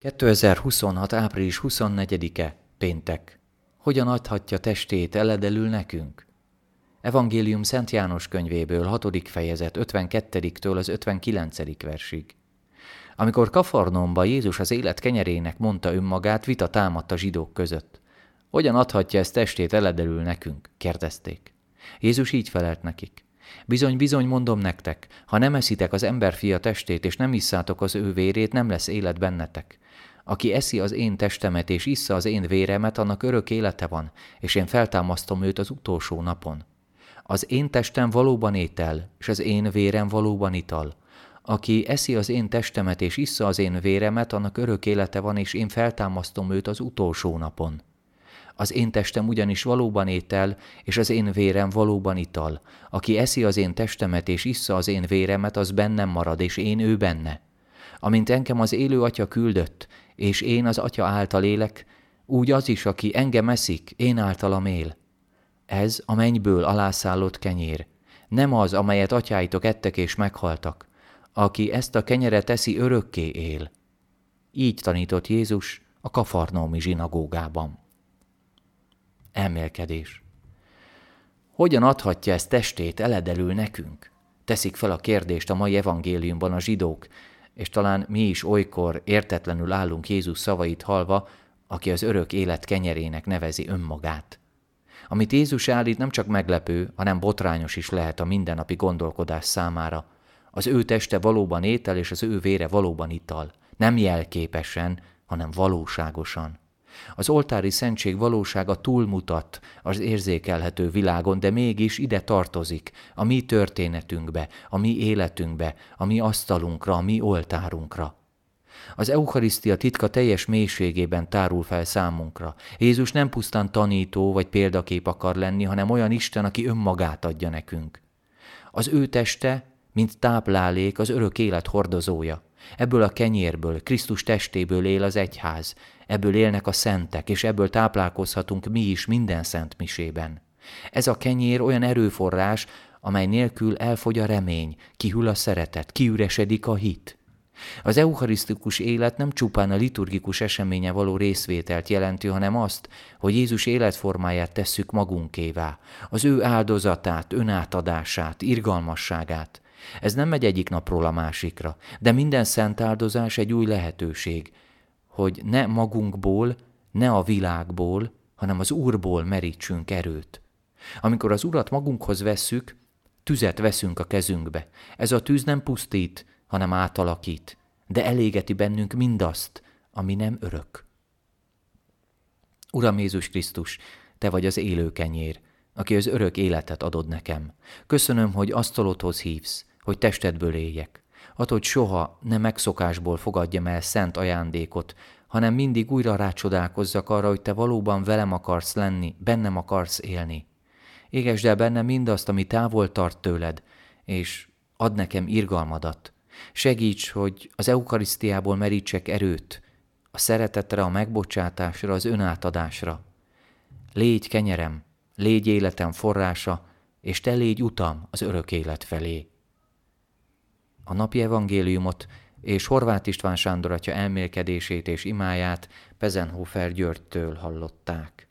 2026. április 24-e, péntek. Hogyan adhatja testét eledelül nekünk? Evangélium Szent János könyvéből, 6. fejezet, 52-től az 59. versig. Amikor Kafarnaumba Jézus az élet kenyerének mondta önmagát, vita támadt a zsidók között. Hogyan adhatja ezt testét eledelül nekünk? Kérdezték. Jézus így felelt nekik. Bizony, bizony mondom nektek, ha nem eszitek az emberfia testét, és nem isszátok az ő vérét, nem lesz élet bennetek. Aki eszi az én testemet, és issza az én véremet, annak örök élete van, és én feltámasztom őt az utolsó napon. Az én testem valóban étel, és az én vérem valóban ital. Aki eszi az én testemet, és issza az én véremet, annak örök élete van, és én feltámasztom őt az utolsó napon. Az én testem ugyanis valóban étel, és az én vérem valóban ital. Aki eszi az én testemet, és issza az én véremet, az bennem marad, és én ő benne. Amint engem az élő Atya küldött, és én az Atya által élek, úgy az is, aki engem eszik, én általam él. Ez a mennyből alászállott kenyér, nem az, amelyet atyáitok ettek és meghaltak. Aki ezt a kenyeret eszi, örökké él. Így tanított Jézus a kafarnaumi zsinagógában. Elmélkedés. Hogyan adhatja ezt testét eledelül nekünk? Teszik fel a kérdést a mai evangéliumban a zsidók, és talán mi is olykor értetlenül állunk Jézus szavait hallva, aki az örök élet kenyerének nevezi önmagát. Amit Jézus állít, nem csak meglepő, hanem botrányos is lehet a mindennapi gondolkodás számára. Az ő teste valóban étel, és az ő vére valóban ital. Nem jelképesen, hanem valóságosan. Az oltári szentség valósága túlmutat az érzékelhető világon, de mégis ide tartozik, a mi történetünkbe, a mi életünkbe, a mi asztalunkra, a mi oltárunkra. Az eucharisztia titka teljes mélységében tárul fel számunkra. Jézus nem pusztán tanító vagy példakép akar lenni, hanem olyan Isten, aki önmagát adja nekünk. Az ő teste, mint táplálék, az örök élet hordozója. Ebből a kenyérből, Krisztus testéből él az egyház, ebből élnek a szentek, és ebből táplálkozhatunk mi is minden szent misében. Ez a kenyér olyan erőforrás, amely nélkül elfogy a remény, kihűl a szeretet, kiüresedik a hit. Az eucharisztikus élet nem csupán a liturgikus eseménye való részvételt jelenti, hanem azt, hogy Jézus életformáját tesszük magunkévá, az ő áldozatát, önátadását, irgalmasságát. Ez nem megy egyik napról a másikra, de minden szent áldozás egy új lehetőség, hogy ne magunkból, ne a világból, hanem az Úrból merítsünk erőt. Amikor az Urat magunkhoz vesszük, tüzet veszünk a kezünkbe. Ez a tűz nem pusztít, hanem átalakít, de elégeti bennünk mindazt, ami nem örök. Uram Jézus Krisztus, Te vagy az élő kenyér, aki az örök életet adod nekem. Köszönöm, hogy asztalodhoz hívsz, hogy testedből éljek. Add, hogy soha ne megszokásból fogadjam el szent ajándékot, hanem mindig újra rácsodálkozzak arra, hogy Te valóban velem akarsz lenni, bennem akarsz élni. Égesd el bennem mindazt, ami távol tart tőled, és add nekem irgalmadat. Segíts, hogy az eukarisztiából merítsek erőt, a szeretetre, a megbocsátásra, az önátadásra. Légy kenyerem, légy életem forrása, és Te légy utam az örök élet felé. A napi evangéliumot és Horváth István Sándor atya elmélkedését és imáját Pezenhofer Györgytől hallották.